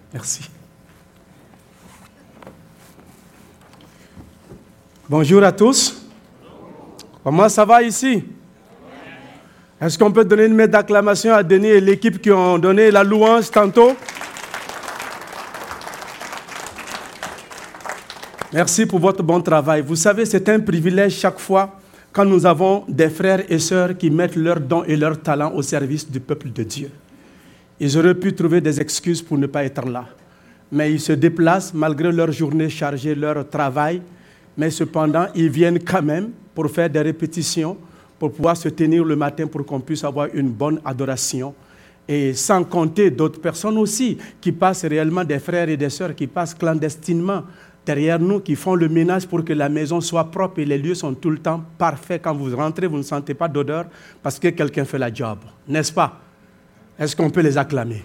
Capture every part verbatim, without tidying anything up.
Merci. Bonjour à tous. Comment ça va ici? Est-ce qu'on peut donner une main d'acclamation à Denis et l'équipe qui ont donné la louange tantôt? Merci pour votre bon travail. Vous savez, c'est un privilège chaque fois quand nous avons des frères et sœurs qui mettent leurs dons et leurs talents au service du peuple de Dieu. Ils auraient pu trouver des excuses pour ne pas être là. Mais ils se déplacent malgré leur journée chargée, leur travail. Mais cependant, ils viennent quand même pour faire des répétitions, pour pouvoir se tenir le matin pour qu'on puisse avoir une bonne adoration. Et sans compter d'autres personnes aussi qui passent réellement, des frères et des sœurs qui passent clandestinement derrière nous, qui font le ménage pour que la maison soit propre et les lieux sont tout le temps parfaits. Quand vous rentrez, vous ne sentez pas d'odeur parce que quelqu'un fait la job. N'est-ce pas? Est-ce qu'on peut les acclamer?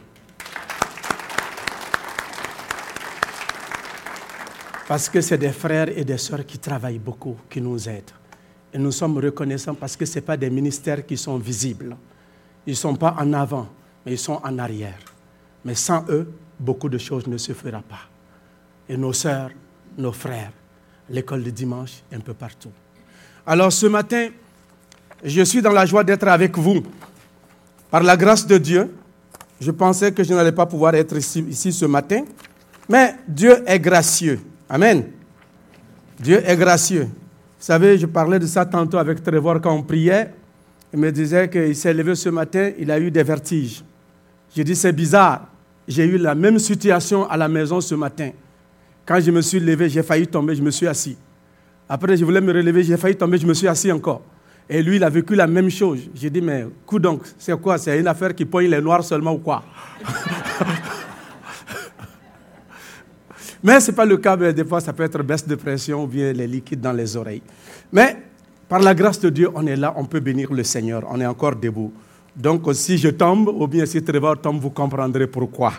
Parce que c'est des frères et des sœurs qui travaillent beaucoup, qui nous aident. Et nous sommes reconnaissants parce que ce n'est pas des ministères qui sont visibles. Ils ne sont pas en avant, mais ils sont en arrière. Mais sans eux, beaucoup de choses ne se feront pas. Et nos sœurs, nos frères, l'école de dimanche, un peu partout. Alors ce matin, je suis dans la joie d'être avec vous. Par la grâce de Dieu, je pensais que je n'allais pas pouvoir être ici, ici ce matin, mais Dieu est gracieux. Amen. Dieu est gracieux. Vous savez, je parlais de ça tantôt avec Trevor quand on priait. Il me disait qu'il s'est levé ce matin, il a eu des vertiges. J'ai dit, c'est bizarre. J'ai eu la même situation à la maison ce matin. Quand je me suis levé, j'ai failli tomber, je me suis assis. Après, je voulais me relever, j'ai failli tomber, je me suis assis encore. Et lui, il a vécu la même chose. J'ai dit, mais coup donc, c'est quoi? C'est une affaire qui pogne les noirs seulement ou quoi? Mais ce n'est pas le cas, mais des fois ça peut être baisse de pression ou bien les liquides dans les oreilles. Mais par la grâce de Dieu, on est là, on peut bénir le Seigneur, on est encore debout. Donc si je tombe ou bien si Trevor tombe, vous comprendrez pourquoi.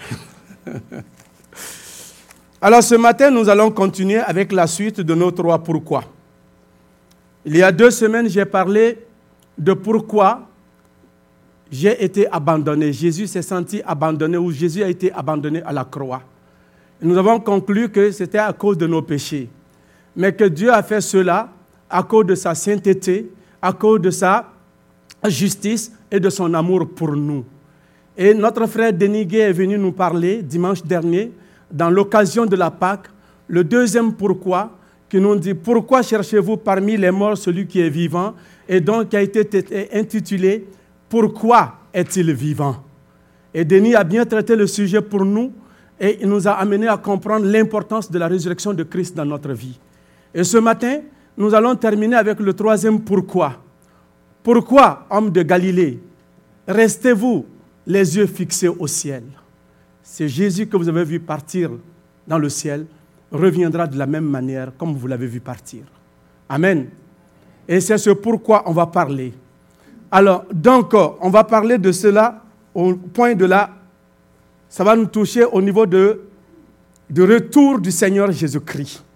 Alors ce matin, nous allons continuer avec la suite de nos trois pourquoi. Il y a deux semaines, j'ai parlé de pourquoi j'ai été abandonné. Jésus s'est senti abandonné ou Jésus a été abandonné à la croix. Nous avons conclu que c'était à cause de nos péchés, mais que Dieu a fait cela à cause de sa sainteté, à cause de sa justice et de son amour pour nous. Et notre frère Denis Gay est venu nous parler dimanche dernier, dans l'occasion de la Pâque, le deuxième pourquoi, qui nous dit « Pourquoi cherchez-vous parmi les morts celui qui est vivant ?» et donc qui a été intitulé « Pourquoi est-il vivant ?» Et Denis a bien traité le sujet pour nous, et il nous a amené à comprendre l'importance de la résurrection de Christ dans notre vie. Et ce matin, nous allons terminer avec le troisième pourquoi. Pourquoi, homme de Galilée, restez-vous les yeux fixés au ciel? C'est Jésus que vous avez vu partir dans le ciel, reviendra de la même manière comme vous l'avez vu partir. Amen. Et c'est ce pourquoi on va parler. Alors, donc, on va parler de cela au point de la... Ça va nous toucher au niveau de, de retour du Seigneur Jésus-Christ.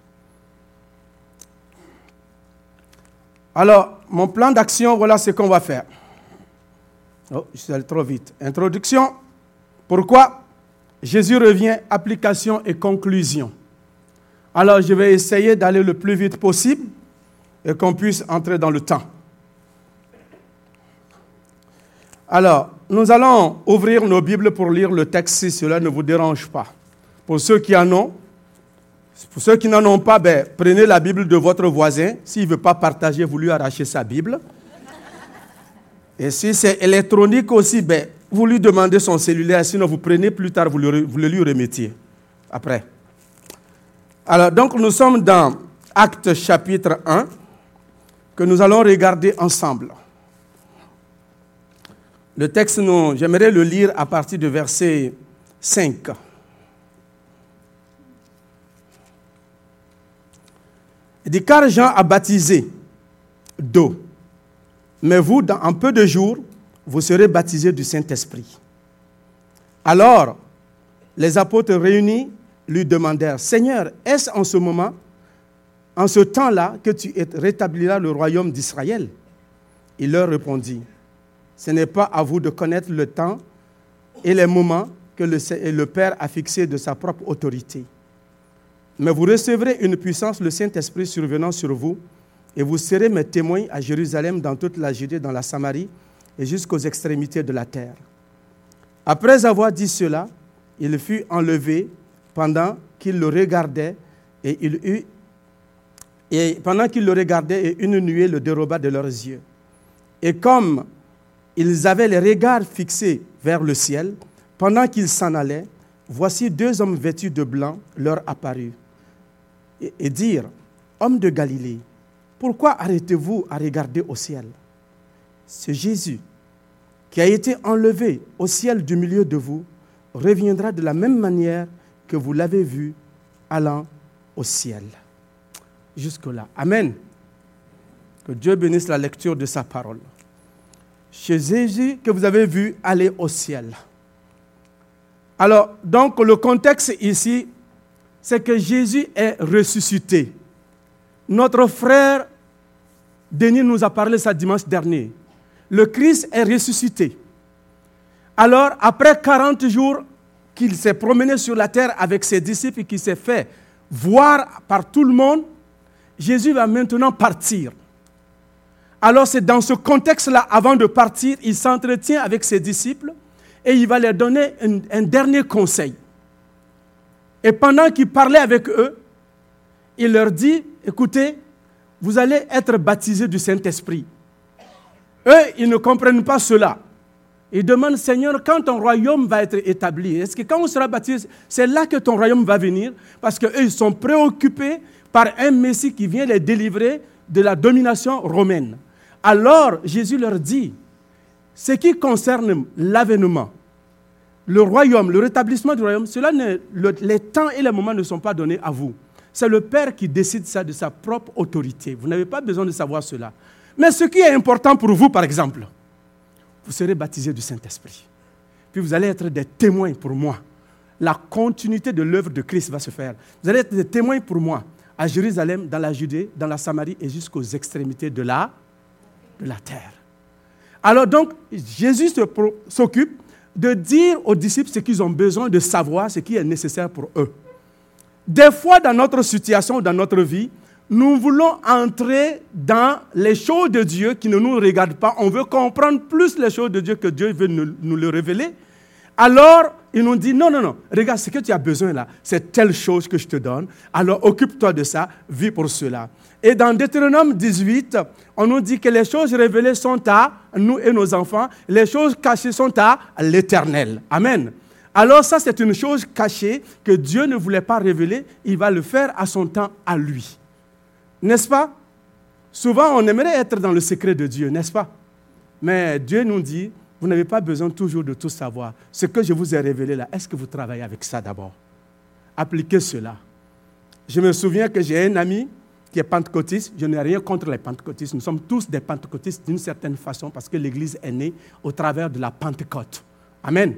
Alors, mon plan d'action, voilà ce qu'on va faire. Oh, je suis allé trop vite. Introduction. Pourquoi? Jésus revient, application et conclusion. Alors, je vais essayer d'aller le plus vite possible et qu'on puisse entrer dans le temps. Alors, nous allons ouvrir nos Bibles pour lire le texte si cela ne vous dérange pas. Pour ceux qui en ont, pour ceux qui n'en ont pas, ben, prenez la Bible de votre voisin. S'il ne veut pas partager, vous lui arrachez sa Bible. Et si c'est électronique aussi, ben, vous lui demandez son cellulaire. Sinon, vous prenez plus tard, vous le, vous le lui remettiez après. Alors, donc, nous sommes dans Actes chapitre un, que nous allons regarder ensemble. Le texte, nous, j'aimerais le lire à partir du verset cinq. Il dit, car Jean a baptisé d'eau, mais vous, dans un peu de jours, vous serez baptisés du Saint-Esprit. Alors, les apôtres réunis lui demandèrent, Seigneur, est-ce en ce moment, en ce temps-là, que tu rétabliras le royaume d'Israël? Il leur répondit, ce n'est pas à vous de connaître le temps et les moments que le, le Père a fixée de sa propre autorité. Mais vous recevrez une puissance, le Saint-Esprit survenant sur vous, et vous serez mes témoins à Jérusalem, dans toute la Judée, dans la Samarie, et jusqu'aux extrémités de la terre. Après avoir dit cela, il fut enlevé pendant qu'il le regardait, et il eut, et pendant qu'il le regardait, et une nuée le déroba de leurs yeux. Et comme ils avaient les regards fixés vers le ciel, pendant qu'ils s'en allaient, voici deux hommes vêtus de blanc leur apparurent, et, et dirent, « Hommes de Galilée, pourquoi arrêtez-vous à regarder au ciel? Ce Jésus qui a été enlevé au ciel du milieu de vous reviendra de la même manière que vous l'avez vu allant au ciel. » Jusque-là. Amen. Que Dieu bénisse la lecture de sa parole. Chez Jésus que vous avez vu aller au ciel. Alors, donc, le contexte ici, c'est que Jésus est ressuscité. Notre frère Denis nous a parlé ça dimanche dernier. Le Christ est ressuscité. Alors, après quarante jours qu'il s'est promené sur la terre avec ses disciples et qu'il s'est fait voir par tout le monde, Jésus va maintenant partir. Alors, c'est dans ce contexte-là, avant de partir, il s'entretient avec ses disciples et il va leur donner un, un dernier conseil. Et pendant qu'il parlait avec eux, il leur dit, écoutez, vous allez être baptisés du Saint-Esprit. Eux, ils ne comprennent pas cela. Ils demandent, Seigneur, quand ton royaume va être établi, est-ce que quand on sera baptisé, c'est là que ton royaume va venir? Parce qu'eux, ils sont préoccupés par un Messie qui vient les délivrer de la domination romaine. Alors, Jésus leur dit, ce qui concerne l'avènement, le royaume, le rétablissement du royaume, cela ne, le, les temps et les moments ne sont pas donnés à vous. C'est le Père qui décide ça de sa propre autorité. Vous n'avez pas besoin de savoir cela. Mais ce qui est important pour vous, par exemple, vous serez baptisés du Saint-Esprit. Puis vous allez être des témoins pour moi. La continuité de l'œuvre de Christ va se faire. Vous allez être des témoins pour moi à Jérusalem, dans la Judée, dans la Samarie et jusqu'aux extrémités de la, de la terre. Alors donc, Jésus s'occupe de dire aux disciples ce qu'ils ont besoin de savoir, ce qui est nécessaire pour eux. Des fois, dans notre situation, dans notre vie, nous voulons entrer dans les choses de Dieu qui ne nous regardent pas. On veut comprendre plus les choses de Dieu que Dieu veut nous, nous le révéler. Alors, il nous dit, non, non, non, regarde, ce que tu as besoin là, c'est telle chose que je te donne. Alors, occupe-toi de ça, vis pour cela. Et dans Deutéronome dix-huit, on nous dit que les choses révélées sont à nous et nos enfants. Les choses cachées sont à l'Éternel. Amen. Alors ça, c'est une chose cachée que Dieu ne voulait pas révéler. Il va le faire à son temps, à lui. N'est-ce pas? Souvent, on aimerait être dans le secret de Dieu, n'est-ce pas? Mais Dieu nous dit, vous n'avez pas besoin toujours de tout savoir. Ce que je vous ai révélé là, est-ce que vous travaillez avec ça d'abord? Appliquez cela. Je me souviens que j'ai un ami qui est pentecôtiste. Je n'ai rien contre les pentecôtistes. Nous sommes tous des pentecôtistes d'une certaine façon parce que l'Église est née au travers de la Pentecôte. Amen.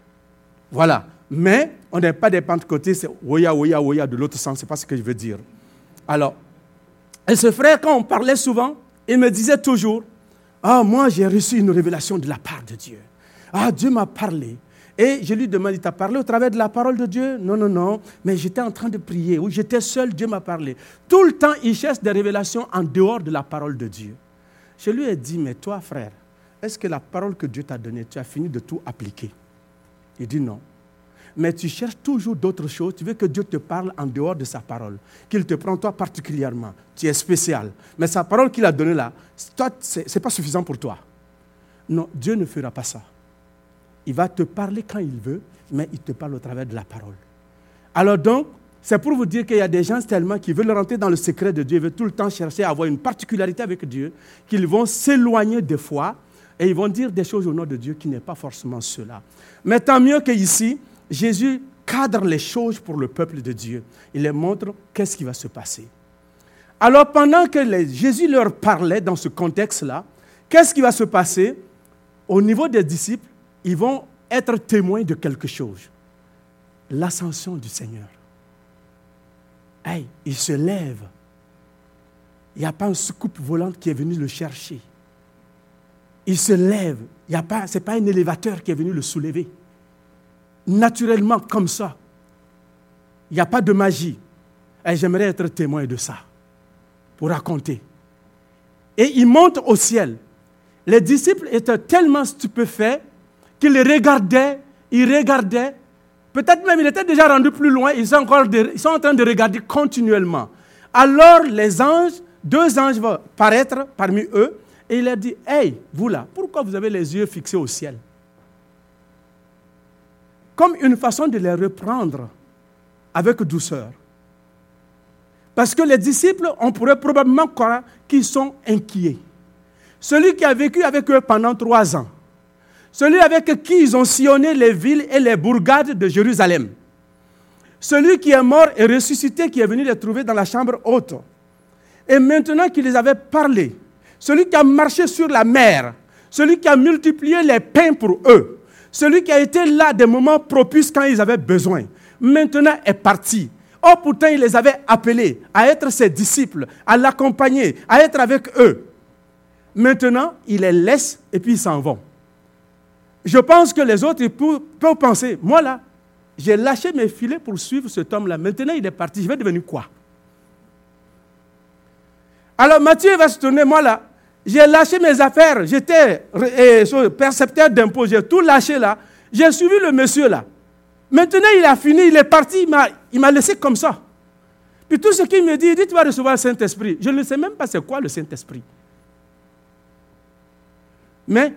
Voilà. Mais on n'est pas des pentecôtistes, ouya, ouya, ouya, de l'autre sens. Ce n'est pas ce que je veux dire. Alors, et ce frère, quand on parlait souvent, il me disait toujours, « Ah, moi, j'ai reçu une révélation de la part de Dieu. Ah, Dieu m'a parlé. » Et je lui demande, « Il t'a parlé au travers de la parole de Dieu? » Non, non, non. Mais j'étais en train de prier. Ou j'étais seul, Dieu m'a parlé. Tout le temps, il cherche des révélations en dehors de la parole de Dieu. Je lui ai dit, « Mais toi, frère, est-ce que la parole que Dieu t'a donnée, tu as fini de tout appliquer? » Il dit, « Non. » Mais tu cherches toujours d'autres choses. Tu veux que Dieu te parle en dehors de sa parole. Qu'il te prend toi particulièrement. Tu es spécial. Mais sa parole qu'il a donnée là, toi, ce n'est pas suffisant pour toi. Non, Dieu ne fera pas ça. Il va te parler quand il veut, mais il te parle au travers de la parole. Alors donc, c'est pour vous dire qu'il y a des gens tellement qui veulent rentrer dans le secret de Dieu, ils veulent tout le temps chercher à avoir une particularité avec Dieu, qu'ils vont s'éloigner des fois et ils vont dire des choses au nom de Dieu qui n'est pas forcément cela. Mais tant mieux qu'ici, Jésus cadre les choses pour le peuple de Dieu. Il leur montre qu'est-ce qui va se passer. Alors, pendant que les, Jésus leur parlait dans ce contexte-là, qu'est-ce qui va se passer? Au niveau des disciples, ils vont être témoins de quelque chose. L'ascension du Seigneur. Hey, il se lève. Il n'y a pas une soucoupe volante qui est venue le chercher. Il se lève. Ce n'est pas, pas un élévateur qui est venu le soulever. naturellement comme ça. Il n'y a pas de magie. Et j'aimerais être témoin de ça, pour raconter. Et il monte au ciel. Les disciples étaient tellement stupéfaits qu'ils regardaient, ils regardaient. Peut-être même, ils étaient déjà rendus plus loin, ils sont, encore de, ils sont en train de regarder continuellement. Alors, les anges, deux anges vont paraître parmi eux, et il leur dit, « Hey, vous là, pourquoi vous avez les yeux fixés au ciel ?» Comme une façon de les reprendre avec douceur. Parce que les disciples, on pourrait probablement croire qu'ils sont inquiets. Celui qui a vécu avec eux pendant trois ans, celui avec qui ils ont sillonné les villes et les bourgades de Jérusalem, celui qui est mort et ressuscité, qui est venu les trouver dans la chambre haute, et maintenant qu'il les avait parlé, celui qui a marché sur la mer, celui qui a multiplié les pains pour eux, celui qui a été là des moments propices quand ils avaient besoin, maintenant est parti. Or, pourtant, il les avait appelés à être ses disciples, à l'accompagner, à être avec eux. Maintenant, il les laisse et puis ils s'en vont. Je pense que les autres ils peuvent penser, moi là, j'ai lâché mes filets pour suivre cet homme-là. Maintenant, il est parti, je vais devenir quoi? Alors, Matthieu va se tourner, moi là, j'ai lâché mes affaires, j'étais euh, percepteur d'impôts, j'ai tout lâché là, j'ai suivi le monsieur là. Maintenant, il a fini, il est parti, il m'a, il m'a laissé comme ça. Puis tout ce qu'il me dit, il dit, tu vas recevoir le Saint-Esprit. Je ne sais même pas c'est quoi le Saint-Esprit. Mais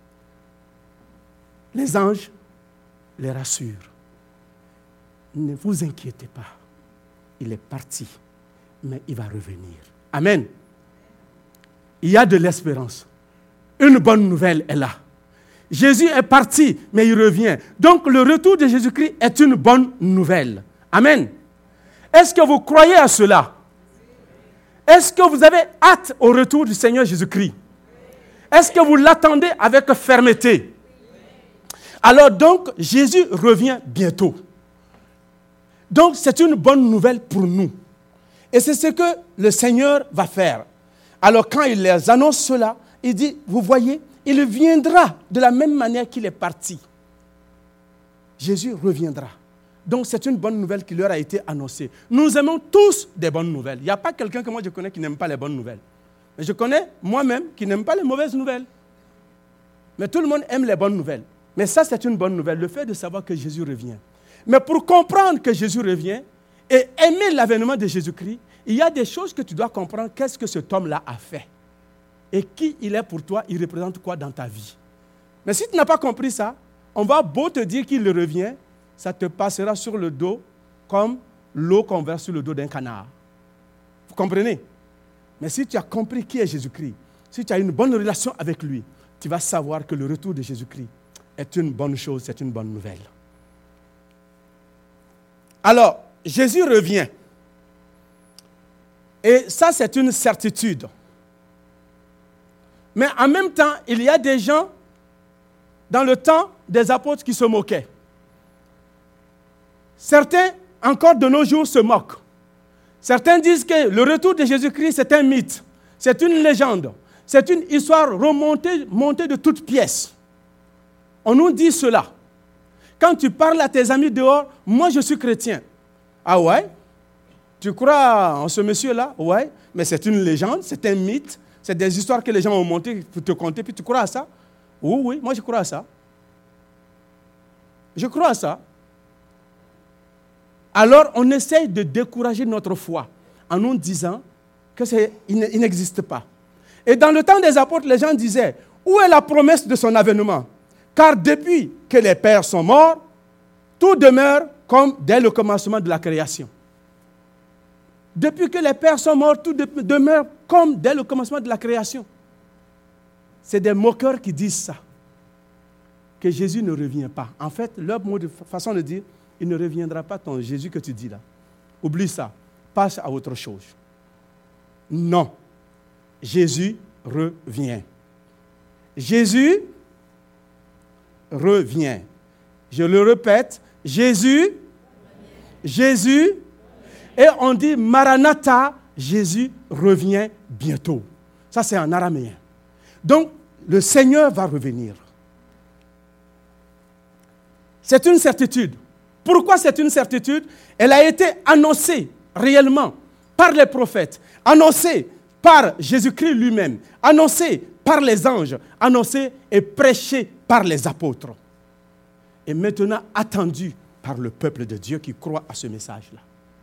les anges les rassurent. Ne vous inquiétez pas. Il est parti, mais il va revenir. Amen. Il y a de l'espérance. Une bonne nouvelle est là. Jésus est parti, mais il revient. Donc le retour de Jésus-Christ est une bonne nouvelle. Amen. Est-ce que vous croyez à cela? Est-ce que vous avez hâte au retour du Seigneur Jésus-Christ? Est-ce que vous l'attendez avec fermeté? Alors donc, Jésus revient bientôt. Donc c'est une bonne nouvelle pour nous. Et c'est ce que le Seigneur va faire. Alors quand il les annonce cela, il dit, vous voyez, il viendra de la même manière qu'il est parti. Jésus reviendra. Donc c'est une bonne nouvelle qui leur a été annoncée. Nous aimons tous des bonnes nouvelles. Il n'y a pas quelqu'un que moi je connais qui n'aime pas les bonnes nouvelles. Mais je connais moi-même qui n'aime pas les mauvaises nouvelles. Mais tout le monde aime les bonnes nouvelles. Mais ça c'est une bonne nouvelle, le fait de savoir que Jésus revient. Mais pour comprendre que Jésus revient et aimer l'avènement de Jésus-Christ, il y a des choses que tu dois comprendre. Qu'est-ce que cet homme-là a fait? Et qui il est pour toi, il représente quoi dans ta vie? Mais si tu n'as pas compris ça, on va beau te dire qu'il revient, ça te passera sur le dos comme l'eau qu'on verse sur le dos d'un canard. Vous comprenez? Mais si tu as compris qui est Jésus-Christ, si tu as une bonne relation avec lui, tu vas savoir que le retour de Jésus-Christ est une bonne chose, c'est une bonne nouvelle. Alors, Jésus revient. Et ça, c'est une certitude. Mais en même temps, il y a des gens, dans le temps des apôtres, qui se moquaient. Certains, encore de nos jours, se moquent. Certains disent que le retour de Jésus-Christ, c'est un mythe, c'est une légende, c'est une histoire remontée, montée de toutes pièces. On nous dit cela. Quand tu parles à tes amis dehors, moi je suis chrétien. Ah ouais? Tu crois en ce monsieur-là? Ouais. Mais c'est une légende, c'est un mythe, c'est des histoires que les gens ont montées pour te conter, puis tu crois à ça? Oui, oui, moi je crois à ça. Je crois à ça. Alors on essaye de décourager notre foi en nous disant que c'est, il n'existe pas. Et dans le temps des apôtres, les gens disaient, où est la promesse de son avènement? Car depuis que les pères sont morts, tout demeure comme dès le commencement de la création. Depuis que les pères sont morts, tout demeure comme dès le commencement de la création. C'est des moqueurs qui disent ça, que Jésus ne revient pas. En fait, leur mot de façon de dire, il ne reviendra pas ton Jésus que tu dis là. Oublie ça, passe à autre chose. Non, Jésus revient. Jésus revient. Je le répète, Jésus, Jésus, et on dit Maranatha, Jésus revient bientôt. Ça c'est en araméen. Donc, le Seigneur va revenir. C'est une certitude. Pourquoi c'est une certitude? Elle a été annoncée réellement par les prophètes, annoncée par Jésus-Christ lui-même, annoncée par les anges, annoncée et prêchée par les apôtres. Et maintenant attendue par le peuple de Dieu qui croit à ce message-là.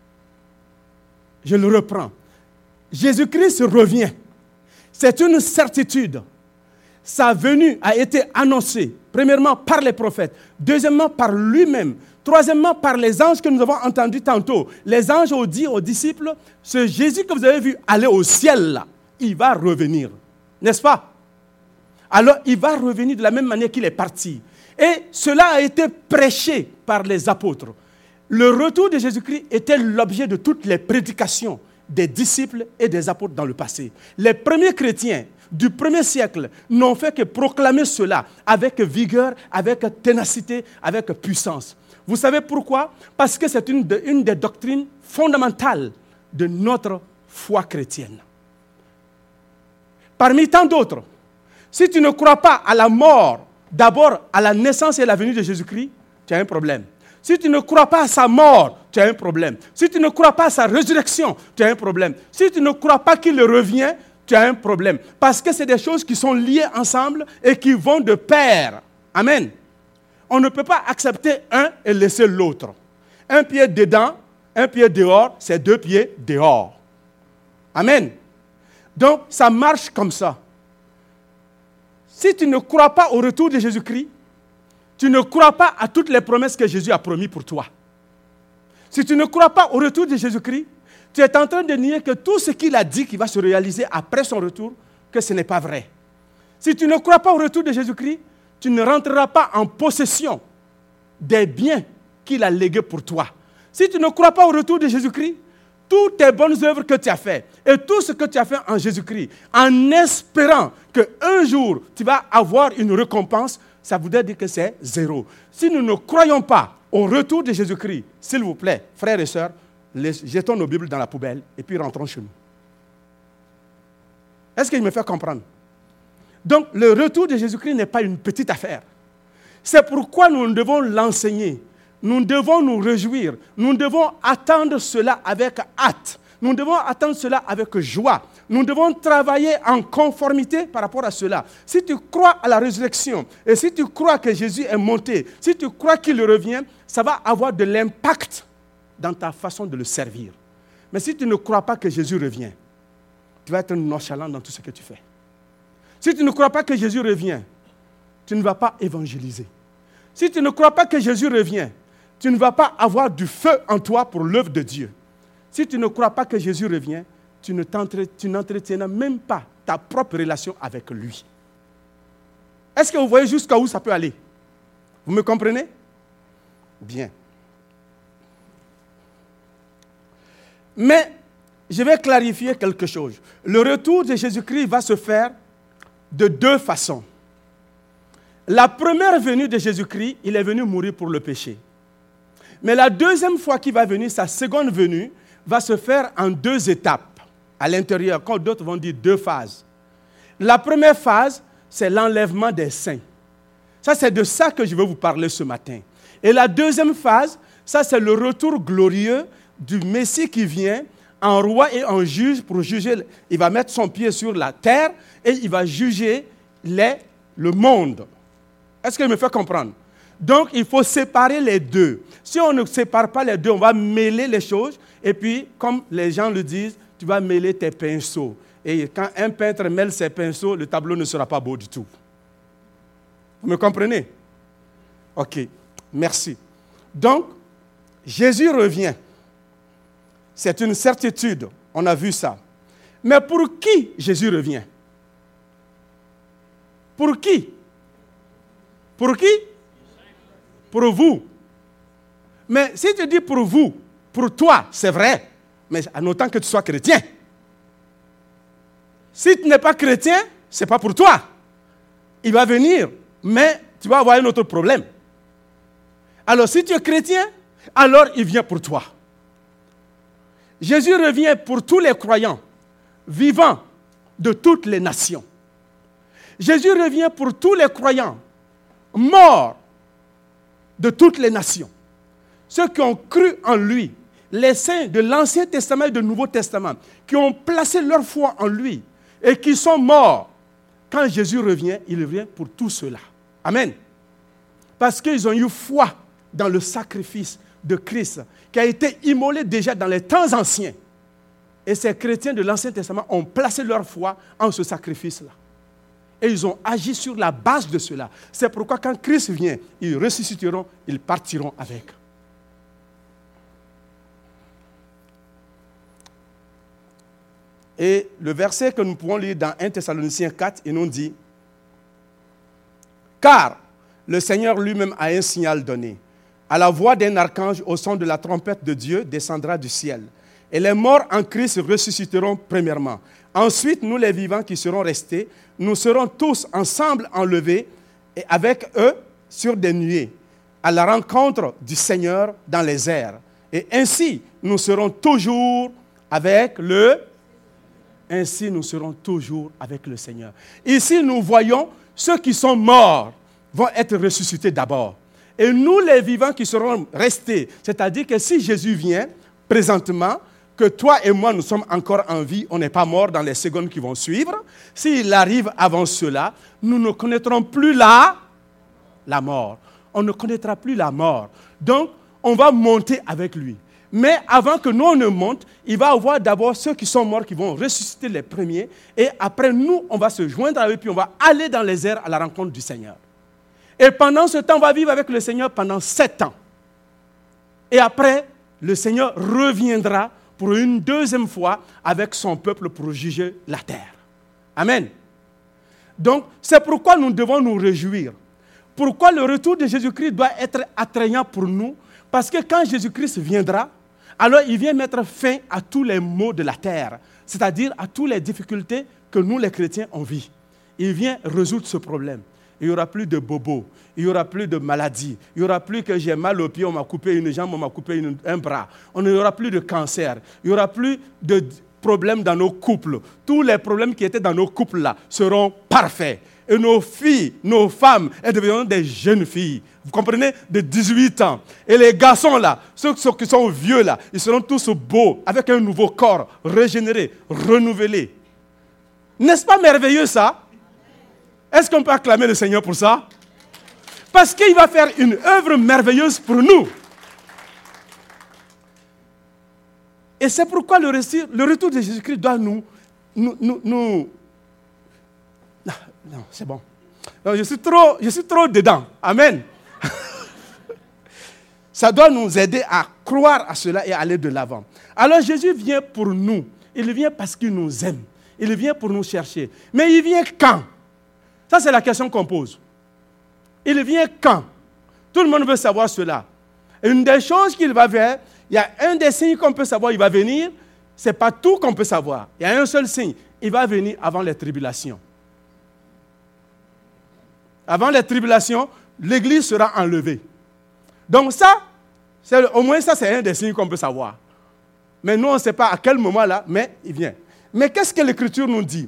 Je le reprends. Jésus-Christ revient. C'est une certitude. Sa venue a été annoncée, premièrement par les prophètes, deuxièmement par lui-même, troisièmement par les anges que nous avons entendus tantôt. Les anges ont dit aux disciples, ce Jésus que vous avez vu aller au ciel, là, il va revenir. N'est-ce pas? Alors, il va revenir de la même manière qu'il est parti. Et cela a été prêché par les apôtres. Le retour de Jésus-Christ était l'objet de toutes les prédications des disciples et des apôtres dans le passé. Les premiers chrétiens du premier siècle n'ont fait que proclamer cela avec vigueur, avec ténacité, avec puissance. Vous savez pourquoi? Parce que c'est une, de, une des doctrines fondamentales de notre foi chrétienne. Parmi tant d'autres, si tu ne crois pas à la mort, d'abord à la naissance et à la venue de Jésus-Christ, tu as un problème. Si tu ne crois pas à sa mort, tu as un problème. Si tu ne crois pas à sa résurrection, tu as un problème. Si tu ne crois pas qu'il revient, tu as un problème. Parce que c'est des choses qui sont liées ensemble et qui vont de pair. Amen. On ne peut pas accepter un et laisser l'autre. Un pied dedans, un pied dehors, c'est deux pieds dehors. Amen. Donc, ça marche comme ça. Si tu ne crois pas au retour de Jésus-Christ, tu ne crois pas à toutes les promesses que Jésus a promises pour toi. Si tu ne crois pas au retour de Jésus-Christ, tu es en train de nier que tout ce qu'il a dit qui va se réaliser après son retour, que ce n'est pas vrai. Si tu ne crois pas au retour de Jésus-Christ, tu ne rentreras pas en possession des biens qu'il a légués pour toi. Si tu ne crois pas au retour de Jésus-Christ, toutes tes bonnes œuvres que tu as faites et tout ce que tu as fait en Jésus-Christ, en espérant qu'un jour tu vas avoir une récompense, ça voudrait dire que c'est zéro. Si nous ne croyons pas au retour de Jésus-Christ, s'il vous plaît, frères et sœurs, les, jetons nos Bibles dans la poubelle et puis rentrons chez nous. Est-ce qu'il me fait comprendre? Donc, le retour de Jésus-Christ n'est pas une petite affaire. C'est pourquoi nous devons l'enseigner. Nous devons nous réjouir. Nous devons attendre cela avec hâte. Nous devons attendre cela avec joie. Nous devons travailler en conformité par rapport à cela. Si tu crois à la résurrection et si tu crois que Jésus est monté, si tu crois qu'il revient, ça va avoir de l'impact dans ta façon de le servir. Mais si tu ne crois pas que Jésus revient, tu vas être nonchalant dans tout ce que tu fais. Si tu ne crois pas que Jésus revient, tu ne vas pas évangéliser. Si tu ne crois pas que Jésus revient, tu ne vas pas avoir du feu en toi pour l'œuvre de Dieu. Si tu ne crois pas que Jésus revient, tu, ne tu n'entretiens même pas ta propre relation avec lui. Est-ce que vous voyez jusqu'à où ça peut aller? Vous me comprenez? Bien. Mais je vais clarifier quelque chose. Le retour de Jésus-Christ va se faire de deux façons. La première venue de Jésus-Christ, il est venu mourir pour le péché. Mais la deuxième fois qu'il va venir, sa seconde venue, va se faire en deux étapes à l'intérieur, quand d'autres vont dire deux phases. La première phase, c'est l'enlèvement des saints. Ça, c'est de ça que je veux vous parler ce matin. Et la deuxième phase, ça, c'est le retour glorieux du Messie qui vient en roi et en juge pour juger. Il va mettre son pied sur la terre et il va juger les, le monde. Est-ce qu'il me fait comprendre? Donc, il faut séparer les deux. Si on ne sépare pas les deux, on va mêler les choses. Et puis, comme les gens le disent, tu vas mêler tes pinceaux. Et quand un peintre mêle ses pinceaux, le tableau ne sera pas beau du tout. Vous me comprenez? OK, merci. Donc, Jésus revient. C'est une certitude. On a vu ça. Mais pour qui Jésus revient? Pour qui? Pour qui? Pour vous. Mais si tu dis pour vous, pour toi, c'est vrai. Mais en autant que tu sois chrétien. Si tu n'es pas chrétien, ce n'est pas pour toi. Il va venir, mais tu vas avoir un autre problème. Alors si tu es chrétien, alors il vient pour toi. Jésus revient pour tous les croyants vivants de toutes les nations. Jésus revient pour tous les croyants morts de toutes les nations. Ceux qui ont cru en lui, les saints de l'Ancien Testament et du Nouveau Testament, qui ont placé leur foi en lui et qui sont morts. Quand Jésus revient, il revient pour tout cela. Amen. Parce qu'ils ont eu foi dans le sacrifice de Christ, qui a été immolé déjà dans les temps anciens. Et ces chrétiens de l'Ancien Testament ont placé leur foi en ce sacrifice-là. Et ils ont agi sur la base de cela. C'est pourquoi quand Christ vient, ils ressusciteront, ils partiront avec. Et le verset que nous pouvons lire dans premier Thessaloniciens quatre, il nous dit « Car le Seigneur lui-même a un signal donné. À la voix d'un archange, au son de la trompette de Dieu, descendra du ciel. Et les morts en Christ ressusciteront premièrement. Ensuite, nous les vivants qui serons restés, nous serons tous ensemble enlevés et avec eux sur des nuées, à la rencontre du Seigneur dans les airs. Et ainsi, nous serons toujours avec le... Ainsi, nous serons toujours avec le Seigneur. Ici, nous voyons ceux qui sont morts vont être ressuscités d'abord. Et nous, les vivants qui serons restés, c'est-à-dire que si Jésus vient présentement, que toi et moi, nous sommes encore en vie, on n'est pas morts dans les secondes qui vont suivre. S'il arrive avant cela, nous ne connaîtrons plus la, la mort. On ne connaîtra plus la mort. Donc, on va monter avec lui. Mais avant que nous, on ne monte, il va y avoir d'abord ceux qui sont morts qui vont ressusciter les premiers. Et après, nous, on va se joindre avec eux, puis on va aller dans les airs à la rencontre du Seigneur. Et pendant ce temps, on va vivre avec le Seigneur pendant sept ans. Et après, le Seigneur reviendra pour une deuxième fois avec son peuple pour juger la terre. Amen. Donc, c'est pourquoi nous devons nous réjouir. Pourquoi le retour de Jésus-Christ doit être attrayant pour nous? Parce que quand Jésus-Christ viendra, alors il vient mettre fin à tous les maux de la terre, c'est-à-dire à toutes les difficultés que nous, les chrétiens, on vit. Il vient résoudre ce problème. Il n'y aura plus de bobos, il n'y aura plus de maladies, il n'y aura plus que j'ai mal au pied, on m'a coupé une jambe, on m'a coupé une, un bras. On n'aura plus de cancer, il n'y aura plus de problèmes dans nos couples. Tous les problèmes qui étaient dans nos couples-là seront parfaits. Et nos filles, nos femmes, elles deviendront des jeunes filles. Vous comprenez? De dix-huit ans. Et les garçons-là, ceux qui sont vieux-là, ils seront tous beaux, avec un nouveau corps, régénéré, renouvelé. N'est-ce pas merveilleux ça? Est-ce qu'on peut acclamer le Seigneur pour ça? Parce qu'il va faire une œuvre merveilleuse pour nous. Et c'est pourquoi le, récit, le retour de Jésus-Christ doit nous... nous, nous, nous... Non, non, c'est bon. Non, je suis trop, je suis trop dedans. Amen. Ça doit nous aider à croire à cela et à aller de l'avant. Alors Jésus vient pour nous. Il vient parce qu'il nous aime. Il vient pour nous chercher. Mais il vient quand? Ça, c'est la question qu'on pose. Il vient quand? Tout le monde veut savoir cela. Et une des choses qu'il va faire, il y a un des signes qu'on peut savoir, il va venir. Ce n'est pas tout qu'on peut savoir. Il y a un seul signe. Il va venir avant les tribulations. Avant les tribulations, l'Église sera enlevée. Donc ça, c'est, au moins ça, c'est un des signes qu'on peut savoir. Mais nous, on ne sait pas à quel moment là, mais il vient. Mais qu'est-ce que l'Écriture nous dit?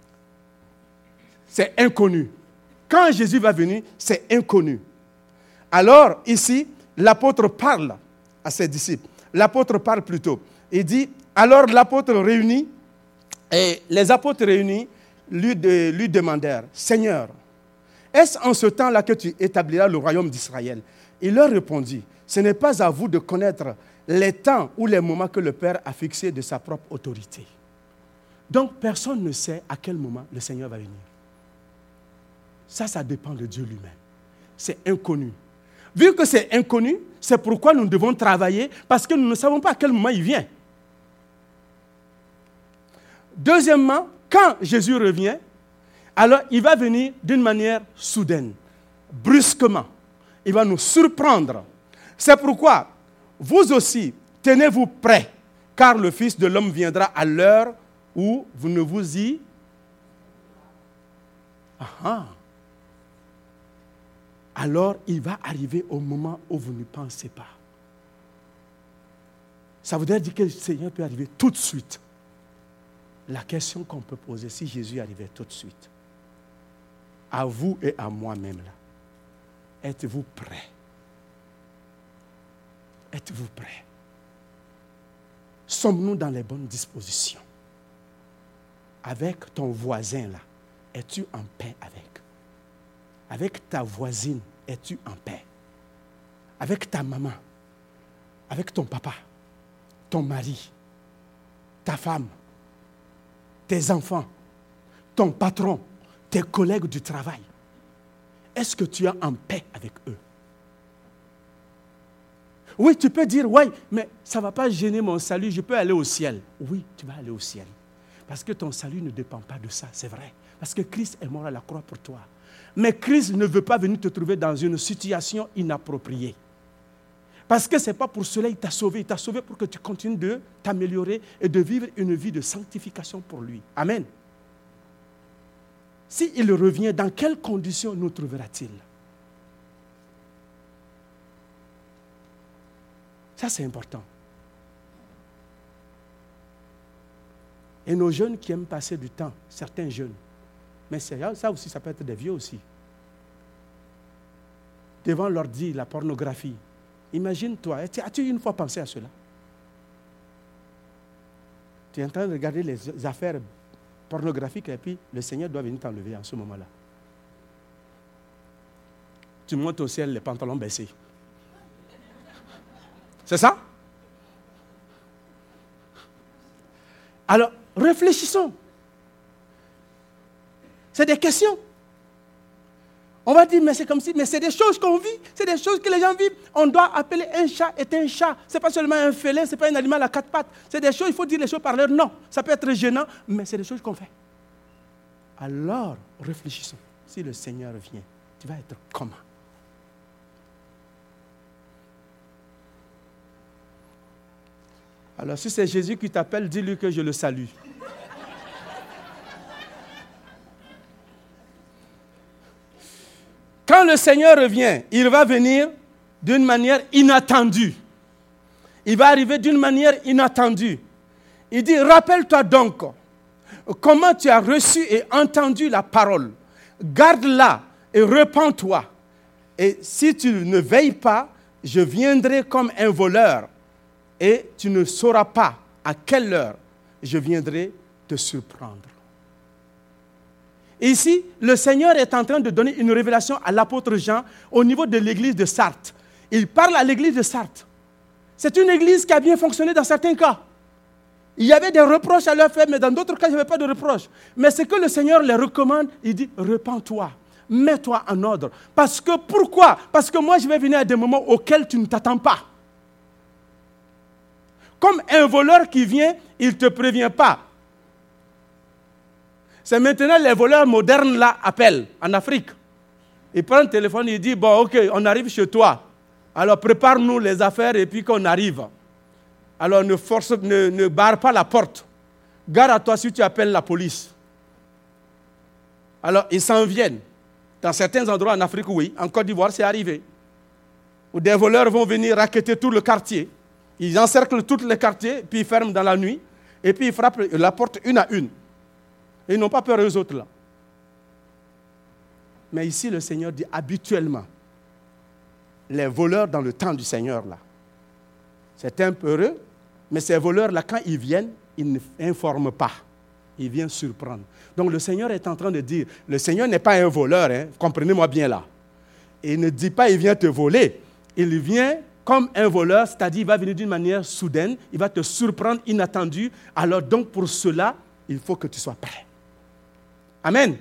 C'est inconnu. Quand Jésus va venir, c'est inconnu. Alors, ici, l'apôtre parle à ses disciples. L'apôtre parle plutôt. Il dit, alors l'apôtre réuni, et les apôtres réunis lui, de, lui demandèrent, Seigneur, est-ce en ce temps-là que tu établiras le royaume d'Israël? Il leur répondit, ce n'est pas à vous de connaître les temps ou les moments que le Père a fixés de sa propre autorité. Donc, personne ne sait à quel moment le Seigneur va venir. Ça, ça dépend de Dieu lui-même. C'est inconnu. Vu que c'est inconnu, c'est pourquoi nous devons travailler, parce que nous ne savons pas à quel moment il vient. Deuxièmement, quand Jésus revient, alors il va venir d'une manière soudaine, brusquement. Il va nous surprendre. C'est pourquoi, vous aussi, tenez-vous prêts, car le Fils de l'homme viendra à l'heure où vous ne vous y... Ah. Alors, il va arriver au moment où vous ne pensez pas. Ça voudrait dire que le Seigneur peut arriver tout de suite. La question qu'on peut poser, si Jésus arrivait tout de suite, à vous et à moi-même, là, êtes-vous prêts? Êtes-vous prêts? Sommes-nous dans les bonnes dispositions? Avec ton voisin là, es-tu en paix avec? Avec ta voisine, es-tu en paix? Avec ta maman, avec ton papa, ton mari, ta femme, tes enfants, ton patron, tes collègues du travail. Est-ce que tu es en paix avec eux? Oui, tu peux dire, oui, mais ça ne va pas gêner mon salut, je peux aller au ciel. Oui, tu vas aller au ciel. Parce que ton salut ne dépend pas de ça, c'est vrai. Parce que Christ est mort à la croix pour toi. Mais Christ ne veut pas venir te trouver dans une situation inappropriée. Parce que ce n'est pas pour cela qu'il t'a sauvé. Il t'a sauvé pour que tu continues de t'améliorer et de vivre une vie de sanctification pour lui. Amen. S'il revient, dans quelles conditions nous trouvera-t-il? Ça, c'est important. Et nos jeunes qui aiment passer du temps, certains jeunes, mais ça aussi, ça peut être des vieux aussi, devant l'ordi, la pornographie. Imagine-toi, as-tu une fois pensé à cela? Tu es en train de regarder les affaires pornographiques et puis le Seigneur doit venir t'enlever en ce moment-là. Tu montes au ciel les pantalons baissés. C'est ça? Alors, réfléchissons. C'est des questions. On va dire, mais c'est comme si, mais c'est des choses qu'on vit, c'est des choses que les gens vivent. On doit appeler un chat est un chat. Ce n'est pas seulement un félin, ce n'est pas un animal à quatre pattes. C'est des choses, il faut dire les choses par leur nom. Ça peut être gênant, mais c'est des choses qu'on fait. Alors, réfléchissons. Si le Seigneur vient, tu vas être comment? Alors, si c'est Jésus qui t'appelle, dis-lui que je le salue. Quand le Seigneur revient, il va venir d'une manière inattendue. Il va arriver d'une manière inattendue. Il dit, rappelle-toi donc comment tu as reçu et entendu la parole. Garde-la et repens-toi. Et si tu ne veilles pas, je viendrai comme un voleur. Et tu ne sauras pas à quelle heure je viendrai te surprendre. Ici, le Seigneur est en train de donner une révélation à l'apôtre Jean au niveau de l'église de Sardes. Il parle à l'église de Sardes. C'est une église qui a bien fonctionné dans certains cas. Il y avait des reproches à leur faire, mais dans d'autres cas, il n'y avait pas de reproches. Mais ce que le Seigneur les recommande, il dit, repens-toi, mets-toi en ordre. Parce que, pourquoi? Parce que moi, je vais venir à des moments auxquels tu ne t'attends pas. Comme un voleur qui vient, il ne te prévient pas. C'est maintenant les voleurs modernes là appellent en Afrique. Ils prennent le téléphone et ils disent, bon ok, on arrive chez toi. Alors prépare-nous les affaires et puis qu'on arrive. Alors ne, force, ne, ne barre pas la porte. Gare à toi si tu appelles la police. Alors ils s'en viennent. Dans certains endroits en Afrique, oui. En Côte d'Ivoire, c'est arrivé. Où des voleurs vont venir racketter tout le quartier. Ils encerclent tous les quartiers, puis ils ferment dans la nuit. Et puis ils frappent la porte une à une. Et ils n'ont pas peur eux autres là. Mais ici, le Seigneur dit habituellement, les voleurs dans le temps du Seigneur là, c'est un peu heureux, mais ces voleurs là, quand ils viennent, ils n'informent pas. Ils viennent surprendre. Donc le Seigneur est en train de dire, le Seigneur n'est pas un voleur, hein, comprenez-moi bien là. Et il ne dit pas, il vient te voler. Il vient comme un voleur, c'est-à-dire il va venir d'une manière soudaine, il va te surprendre inattendu. Alors donc pour cela, il faut que tu sois prêt. Amen.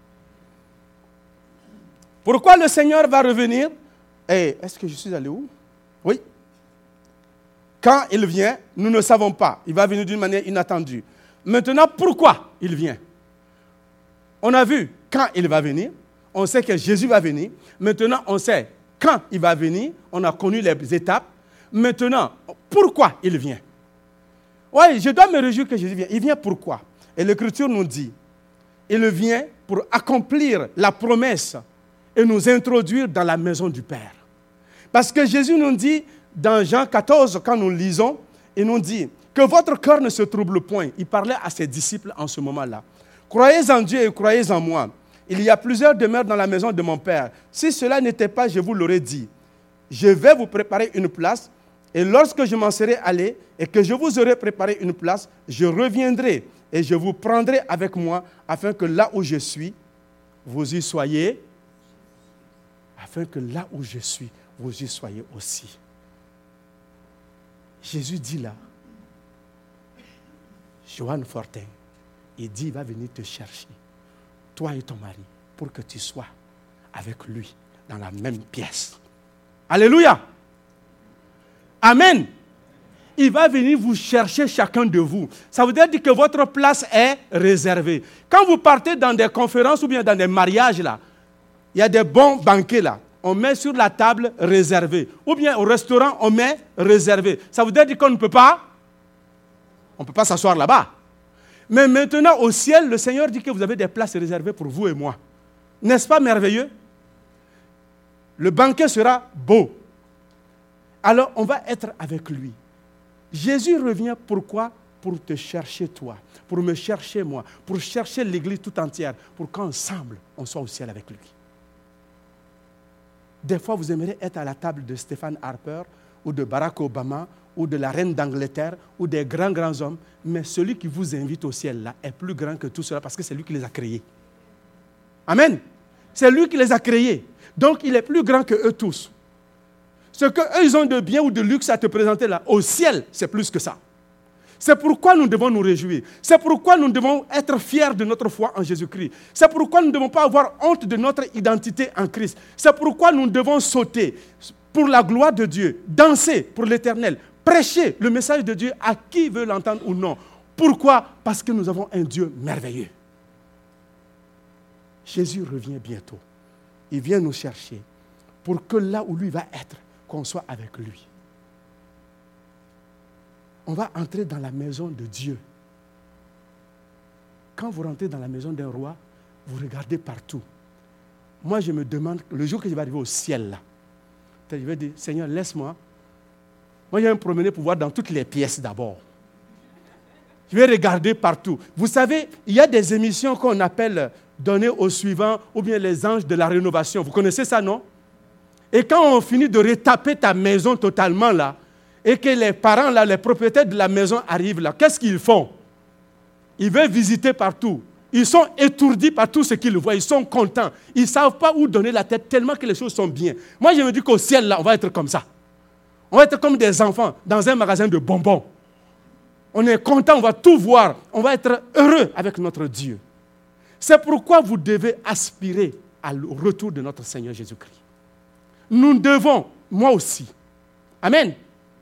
Pourquoi le Seigneur va revenir? Eh, est-ce que je suis allé où? Oui. Quand il vient, nous ne savons pas. Il va venir d'une manière inattendue. Maintenant, pourquoi il vient? On a vu quand il va venir. On sait que Jésus va venir. Maintenant, on sait quand il va venir. On a connu les étapes. Maintenant, pourquoi il vient? Oui, je dois me réjouir que Jésus vient. Il vient pourquoi? Et l'Écriture nous dit, il vient pour accomplir la promesse et nous introduire dans la maison du Père. Parce que Jésus nous dit, dans Jean quatorze, quand nous lisons, il nous dit que votre cœur ne se trouble point. Il parlait à ses disciples en ce moment-là. Croyez en Dieu et croyez en moi. Il y a plusieurs demeures dans la maison de mon Père. Si cela n'était pas, je vous l'aurais dit. Je vais vous préparer une place, Et lorsque je m'en serai allé et que je vous aurai préparé une place, je reviendrai et je vous prendrai avec moi afin que là où je suis, vous y soyez. Afin que là où je suis, vous y soyez aussi. Jésus dit là, Johan Fortin, il dit, il va venir te chercher, toi et ton mari, pour que tu sois avec lui dans la même pièce. Alléluia. Amen. Il va venir vous chercher chacun de vous. Ça veut dire que votre place est réservée. Quand vous partez dans des conférences ou bien dans des mariages, là, il y a des bons banquets là. On met sur la table réservée. Ou bien au restaurant, on met réservé. Ça veut dire qu'on ne peut pas, on ne peut pas s'asseoir là-bas. Mais maintenant, au ciel, le Seigneur dit que vous avez des places réservées pour vous et moi. N'est-ce pas merveilleux? Le banquet sera beau. Alors, on va être avec lui. Jésus revient pourquoi? Pour te chercher toi, pour me chercher moi, pour chercher l'Église tout entière, pour qu'ensemble, on soit au ciel avec lui. Des fois, vous aimeriez être à la table de Stephen Harper ou de Barack Obama ou de la reine d'Angleterre ou des grands, grands hommes, mais celui qui vous invite au ciel là est plus grand que tout cela parce que c'est lui qui les a créés. Amen. C'est lui qui les a créés. Donc, il est plus grand que eux tous. Ce qu'eux, ils ont de bien ou de luxe à te présenter là, au ciel, c'est plus que ça. C'est pourquoi nous devons nous réjouir. C'est pourquoi nous devons être fiers de notre foi en Jésus-Christ. C'est pourquoi nous ne devons pas avoir honte de notre identité en Christ. C'est pourquoi nous devons sauter pour la gloire de Dieu, danser pour l'Éternel, prêcher le message de Dieu à qui veut l'entendre ou non. Pourquoi? Parce que nous avons un Dieu merveilleux. Jésus revient bientôt. Il vient nous chercher pour que là où lui va être, qu'on soit avec lui. On va entrer dans la maison de Dieu. Quand vous rentrez dans la maison d'un roi, vous regardez partout. Moi, je me demande, le jour que je vais arriver au ciel, là, je vais dire, Seigneur, laisse-moi. Moi, je vais me promener pour voir dans toutes les pièces d'abord. Je vais regarder partout. Vous savez, il y a des émissions qu'on appelle « Donner au suivant » ou bien « Les anges de la rénovation ». Vous connaissez ça, non? Et quand on finit de retaper ta maison totalement, là, et que les parents, là, les propriétaires de la maison arrivent là, qu'est-ce qu'ils font? Ils veulent visiter partout. Ils sont étourdis par tout ce qu'ils voient. Ils sont contents. Ils ne savent pas où donner la tête tellement que les choses sont bien. Moi, je me dis qu'au ciel, là, on va être comme ça. On va être comme des enfants dans un magasin de bonbons. On est content, on va tout voir. On va être heureux avec notre Dieu. C'est pourquoi vous devez aspirer au retour de notre Seigneur Jésus-Christ. Nous devons, moi aussi. Amen.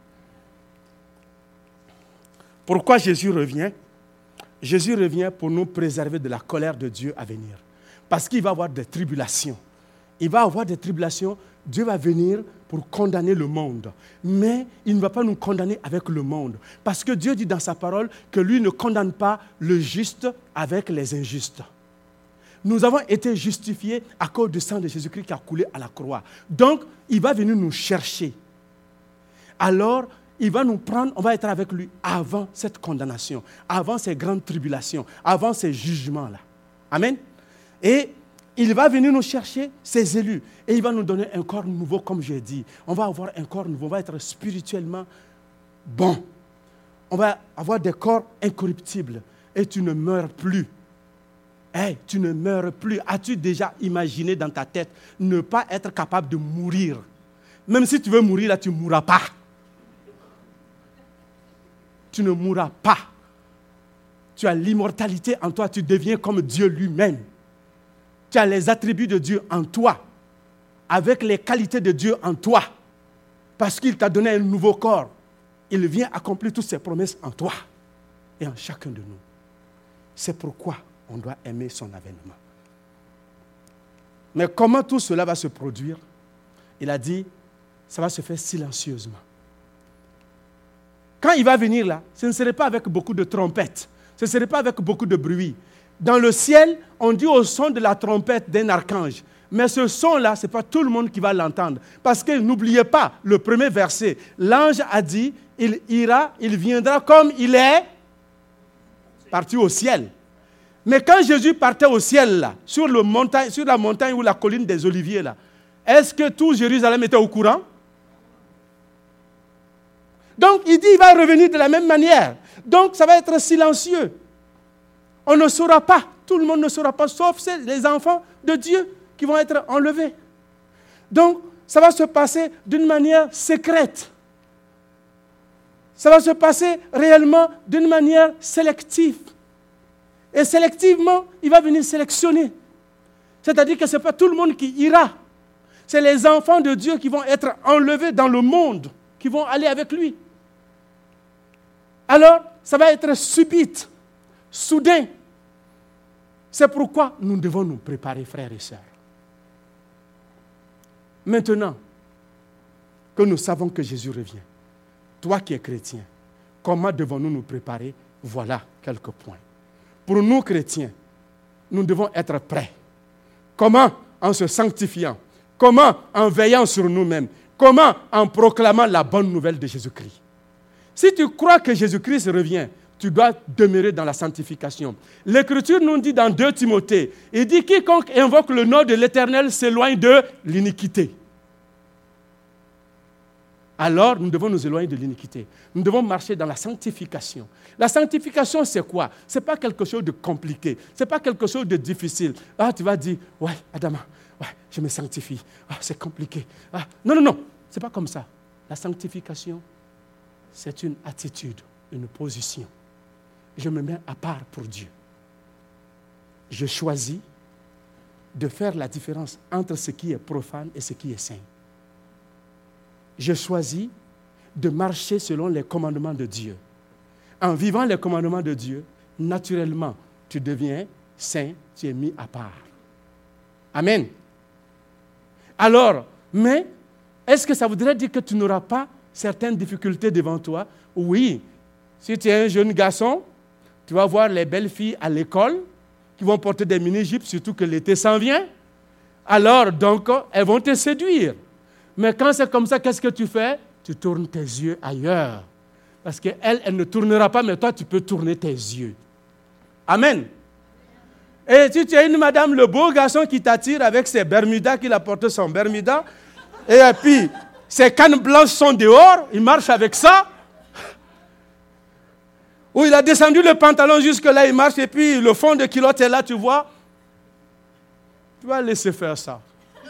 Pourquoi Jésus revient? Jésus revient pour nous préserver de la colère de Dieu à venir. Parce qu'il va y avoir des tribulations. Il va y avoir des tribulations. Dieu va venir pour condamner le monde. Mais il ne va pas nous condamner avec le monde. Parce que Dieu dit dans sa parole que lui ne condamne pas le juste avec les injustes. Nous avons été justifiés à cause du sang de Jésus-Christ qui a coulé à la croix. Donc, il va venir nous chercher. Alors, il va nous prendre, on va être avec lui avant cette condamnation, avant ces grandes tribulations, avant ces jugements-là. Amen. Et il va venir nous chercher, ses élus, et il va nous donner un corps nouveau, comme j'ai dit. On va avoir un corps nouveau, on va être spirituellement bon. On va avoir des corps incorruptibles, et tu ne meurs plus. Hey, tu ne meurs plus. As-tu déjà imaginé dans ta tête ne pas être capable de mourir? Même si tu veux mourir, là, tu ne mourras pas. Tu ne mourras pas. Tu as l'immortalité en toi, tu deviens comme Dieu lui-même. Tu as les attributs de Dieu en toi, avec les qualités de Dieu en toi, parce qu'il t'a donné un nouveau corps. Il vient accomplir toutes ses promesses en toi et en chacun de nous. C'est pourquoi on doit aimer son avènement. Mais comment tout cela va se produire? Il a dit, ça va se faire silencieusement. Quand il va venir là, ce ne serait pas avec beaucoup de trompettes, ce ne serait pas avec beaucoup de bruit. Dans le ciel, on dit au son de la trompette d'un archange. Mais ce son-là, ce n'est pas tout le monde qui va l'entendre. Parce que n'oubliez pas le premier verset. L'ange a dit, il ira, il viendra comme il est parti au ciel. Mais quand Jésus partait au ciel, là, sur, le montagne, sur la montagne ou la colline des Oliviers, là, est-ce que tout Jérusalem était au courant? Donc, il dit, il va revenir de la même manière. Donc, ça va être silencieux. On ne saura pas. Tout le monde ne saura pas, sauf les enfants de Dieu qui vont être enlevés. Donc, ça va se passer d'une manière secrète. Ça va se passer réellement d'une manière sélective. Et sélectivement, il va venir sélectionner. C'est-à-dire que ce n'est pas tout le monde qui ira. C'est les enfants de Dieu qui vont être enlevés dans le monde, qui vont aller avec lui. Alors, ça va être subite, soudain. C'est pourquoi nous devons nous préparer, frères et sœurs. Maintenant que nous savons que Jésus revient, toi qui es chrétien, comment devons-nous nous préparer? Voilà quelques points. Pour nous chrétiens, nous devons être prêts. Comment? En se sanctifiant. Comment? En veillant sur nous-mêmes. Comment? En proclamant la bonne nouvelle de Jésus-Christ. Si tu crois que Jésus-Christ revient, tu dois demeurer dans la sanctification. L'Écriture nous dit dans deux Timothée, il dit « Quiconque invoque le nom de l'Éternel s'éloigne de l'iniquité ». Alors, nous devons nous éloigner de l'iniquité. Nous devons marcher dans la sanctification. La sanctification, c'est quoi? Ce n'est pas quelque chose de compliqué. Ce n'est pas quelque chose de difficile. Ah, tu vas dire, ouais, Adama, ouais, je me sanctifie. Ah, c'est compliqué. Ah, non, non, non. Ce n'est pas comme ça. La sanctification, c'est une attitude, une position. Je me mets à part pour Dieu. Je choisis de faire la différence entre ce qui est profane et ce qui est saint. Je choisis de marcher selon les commandements de Dieu. En vivant les commandements de Dieu, naturellement, tu deviens saint, tu es mis à part. Amen. Alors, mais, est-ce que ça voudrait dire que tu n'auras pas certaines difficultés devant toi? Oui. Si tu es un jeune garçon, tu vas voir les belles filles à l'école qui vont porter des mini-jupes, surtout que l'été s'en vient. Alors, donc, elles vont te séduire. Mais quand c'est comme ça, qu'est-ce que tu fais? Tu tournes tes yeux ailleurs. Parce qu'elle, elle ne tournera pas, mais toi, tu peux tourner tes yeux. Amen. Et si tu es une madame, le beau garçon qui t'attire avec ses bermudas, qu'il a porté son bermuda, et puis ses cannes blanches sont dehors, il marche avec ça, ou il a descendu le pantalon jusque-là, il marche, et puis le fond de culotte est là, tu vois, tu vas laisser faire ça.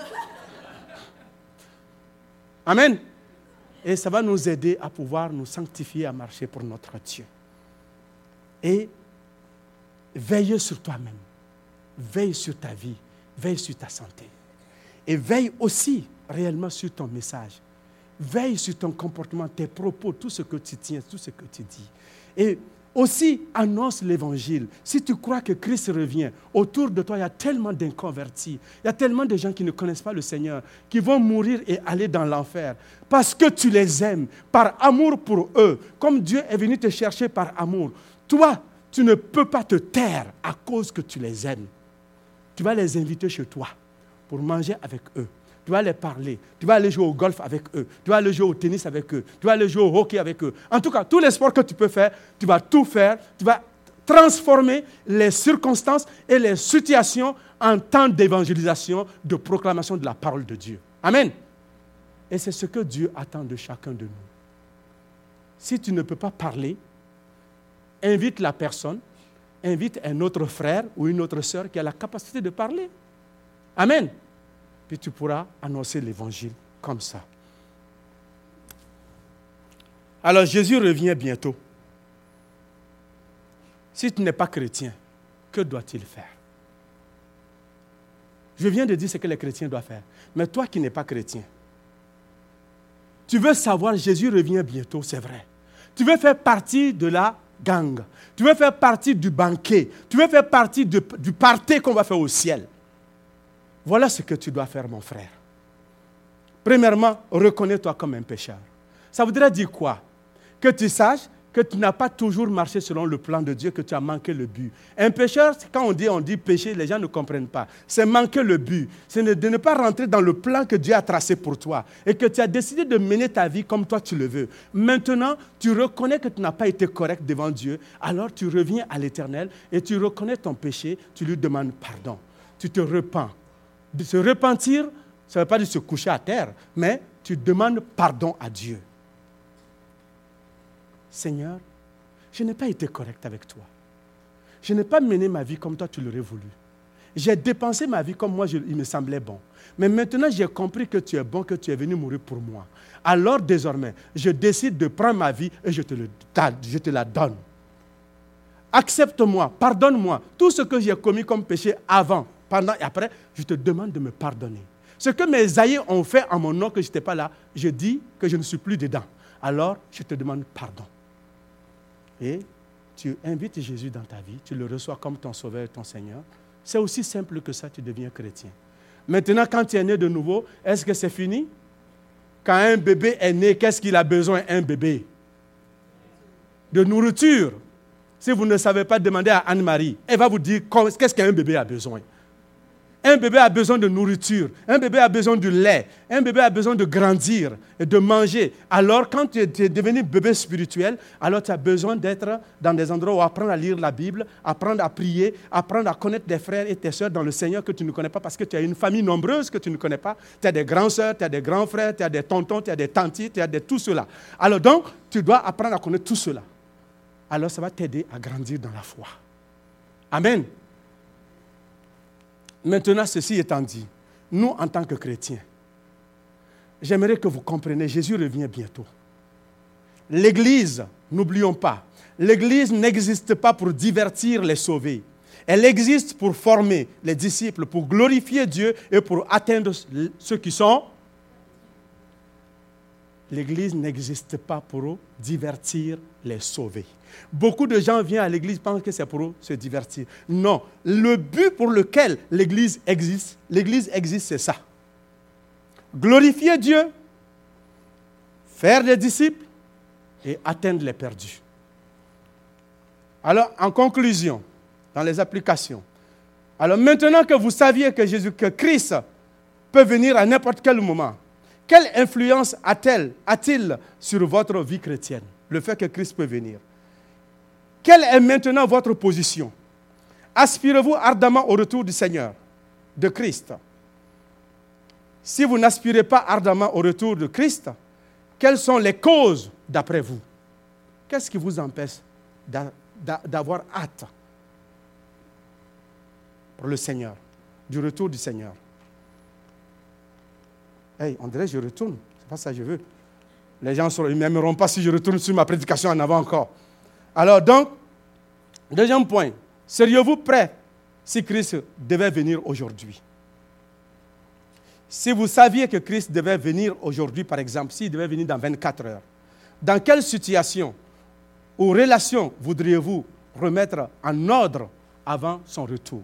Amen. Et ça va nous aider à pouvoir nous sanctifier, à marcher pour notre Dieu. Et veille sur toi-même. Veille sur ta vie. Veille sur ta santé. Et veille aussi réellement sur ton message. Veille sur ton comportement, tes propos, tout ce que tu tiens, tout ce que tu dis. Et aussi, annonce l'évangile. Si tu crois que Christ revient, autour de toi, il y a tellement d'inconvertis. Il y a tellement de gens qui ne connaissent pas le Seigneur, qui vont mourir et aller dans l'enfer. Parce que tu les aimes, par amour pour eux. Comme Dieu est venu te chercher par amour. Toi, tu ne peux pas te taire à cause que tu les aimes. Tu vas les inviter chez toi pour manger avec eux. Tu vas les parler, tu vas aller jouer au golf avec eux, tu vas aller jouer au tennis avec eux, tu vas aller jouer au hockey avec eux. En tout cas, tous les sports que tu peux faire, tu vas tout faire, tu vas transformer les circonstances et les situations en temps d'évangélisation, de proclamation de la parole de Dieu. Amen. Et c'est ce que Dieu attend de chacun de nous. Si tu ne peux pas parler, invite la personne, invite un autre frère ou une autre sœur qui a la capacité de parler. Amen. Puis tu pourras annoncer l'évangile comme ça. Alors Jésus revient bientôt. Si tu n'es pas chrétien, que doit-il faire? Je viens de dire ce que les chrétiens doivent faire. Mais toi qui n'es pas chrétien, tu veux savoir Jésus revient bientôt, c'est vrai. Tu veux faire partie de la gang. Tu veux faire partie du banquet. Tu veux faire partie de, du party qu'on va faire au ciel. Voilà ce que tu dois faire, mon frère. Premièrement, reconnais-toi comme un pécheur. Ça voudrait dire quoi? Que tu saches que tu n'as pas toujours marché selon le plan de Dieu, que tu as manqué le but. Un pécheur, quand on dit, on dit péché, les gens ne comprennent pas. C'est manquer le but. C'est de ne pas rentrer dans le plan que Dieu a tracé pour toi et que tu as décidé de mener ta vie comme toi tu le veux. Maintenant, tu reconnais que tu n'as pas été correct devant Dieu, alors tu reviens à l'Éternel et tu reconnais ton péché, tu lui demandes pardon. Tu te repens. De se repentir, ça ne veut pas dire se coucher à terre, mais tu demandes pardon à Dieu. Seigneur, je n'ai pas été correct avec toi. Je n'ai pas mené ma vie comme toi tu l'aurais voulu. J'ai dépensé ma vie comme moi je, il me semblait bon. Mais maintenant j'ai compris que tu es bon, que tu es venu mourir pour moi. Alors désormais, je décide de prendre ma vie et je te, le, je te la donne. Accepte-moi, pardonne-moi. Tout ce que j'ai commis comme péché avant, pendant et après, je te demande de me pardonner. Ce que mes aïeux ont fait en mon nom que je n'étais pas là, je dis que je ne suis plus dedans. Alors, je te demande pardon. Et tu invites Jésus dans ta vie, tu le reçois comme ton sauveur et ton Seigneur. C'est aussi simple que ça, tu deviens chrétien. Maintenant, quand tu es né de nouveau, est-ce que c'est fini? Quand un bébé est né, qu'est-ce qu'il a besoin, un bébé? De nourriture. Si vous ne savez pas, demandez à Anne-Marie. Elle va vous dire qu'est-ce qu'un bébé a besoin. Un bébé a besoin de nourriture. Un bébé a besoin de lait. Un bébé a besoin de grandir et de manger. Alors, quand tu es devenu bébé spirituel, alors tu as besoin d'être dans des endroits où apprendre à lire la Bible, apprendre à prier, apprendre à connaître des frères et tes sœurs dans le Seigneur que tu ne connais pas parce que tu as une famille nombreuse que tu ne connais pas. Tu as des grands sœurs, tu as des grands frères, tu as des tontons, tu as des tantis, tu as de tout cela. Alors donc, tu dois apprendre à connaître tout cela. Alors ça va t'aider à grandir dans la foi. Amen. Maintenant, ceci étant dit, nous, en tant que chrétiens, j'aimerais que vous compreniez, Jésus revient bientôt. L'Église, n'oublions pas, l'Église n'existe pas pour divertir les sauvés. Elle existe pour former les disciples, pour glorifier Dieu et pour atteindre ceux qui sont. L'Église n'existe pas pour divertir les sauvés. Beaucoup de gens viennent à l'Église pensent que c'est pour se divertir. Non, le but pour lequel l'Église existe, l'Église existe, c'est ça. Glorifier Dieu, faire des disciples et atteindre les perdus. Alors, en conclusion, dans les applications, alors maintenant que vous saviez que Jésus, que Christ peut venir à n'importe quel moment, quelle influence a-t-elle, a-t-il sur votre vie chrétienne, le fait que Christ peut venir? Quelle est maintenant votre position? Aspirez-vous ardemment au retour du Seigneur, de Christ? Si vous n'aspirez pas ardemment au retour de Christ, quelles sont les causes d'après vous? Qu'est-ce qui vous empêche d'avoir hâte pour le Seigneur, du retour du Seigneur? Hey, on dirait que je retourne. C'est pas ça que je veux. Les gens ne m'aimeront pas si je retourne sur ma prédication en avant encore. Alors donc, deuxième point. Seriez-vous prêts si Christ devait venir aujourd'hui? Si vous saviez que Christ devait venir aujourd'hui, par exemple, s'il devait venir dans vingt-quatre heures, dans quelle situation ou relation voudriez-vous remettre en ordre avant son retour?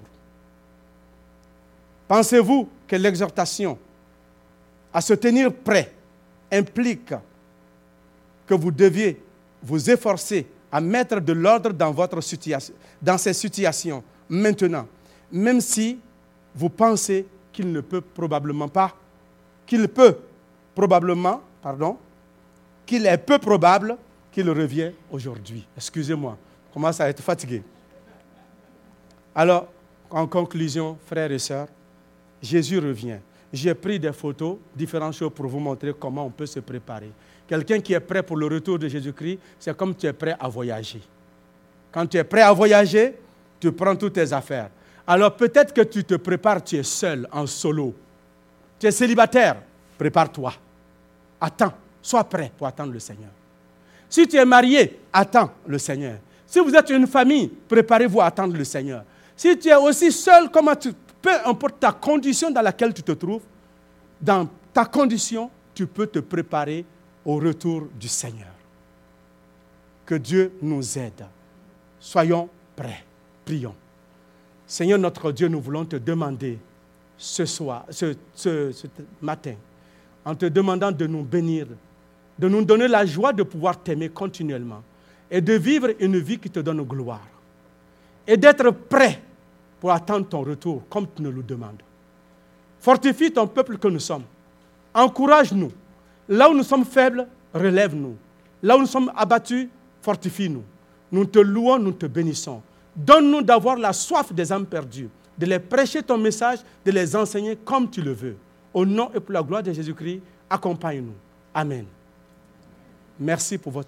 Pensez-vous que l'exhortation à se tenir prêt implique que vous deviez vous efforcer à mettre de l'ordre dans votre situation, dans ces situations maintenant, même si vous pensez qu'il ne peut probablement pas, qu'il peut probablement, pardon, qu'il est peu probable qu'il revienne aujourd'hui. Excusez-moi, je commence à être fatigué. Alors, en conclusion, frères et sœurs, Jésus revient. J'ai pris des photos, différentes choses pour vous montrer comment on peut se préparer. Quelqu'un qui est prêt pour le retour de Jésus-Christ, c'est comme tu es prêt à voyager. Quand tu es prêt à voyager, tu prends toutes tes affaires. Alors peut-être que tu te prépares, tu es seul, en solo. Tu es célibataire, prépare-toi. Attends, sois prêt pour attendre le Seigneur. Si tu es marié, attends le Seigneur. Si vous êtes une famille, préparez-vous à attendre le Seigneur. Si tu es aussi seul, comment tu, peu importe ta condition dans laquelle tu te trouves, dans ta condition, tu peux te préparer au retour du Seigneur. Que Dieu nous aide. Soyons prêts. Prions. Seigneur notre Dieu, nous voulons te demander ce soir, ce, ce, ce matin, en te demandant de nous bénir, de nous donner la joie de pouvoir t'aimer continuellement et de vivre une vie qui te donne gloire et d'être prêt pour attendre ton retour comme tu nous le demandes. Fortifie ton peuple que nous sommes. Encourage-nous. Là où nous sommes faibles, relève-nous. Là où nous sommes abattus, fortifie-nous. Nous te louons, nous te bénissons. Donne-nous d'avoir la soif des âmes perdues, de les prêcher ton message, de les enseigner comme tu le veux. Au nom et pour la gloire de Jésus-Christ, accompagne-nous. Amen. Merci pour votre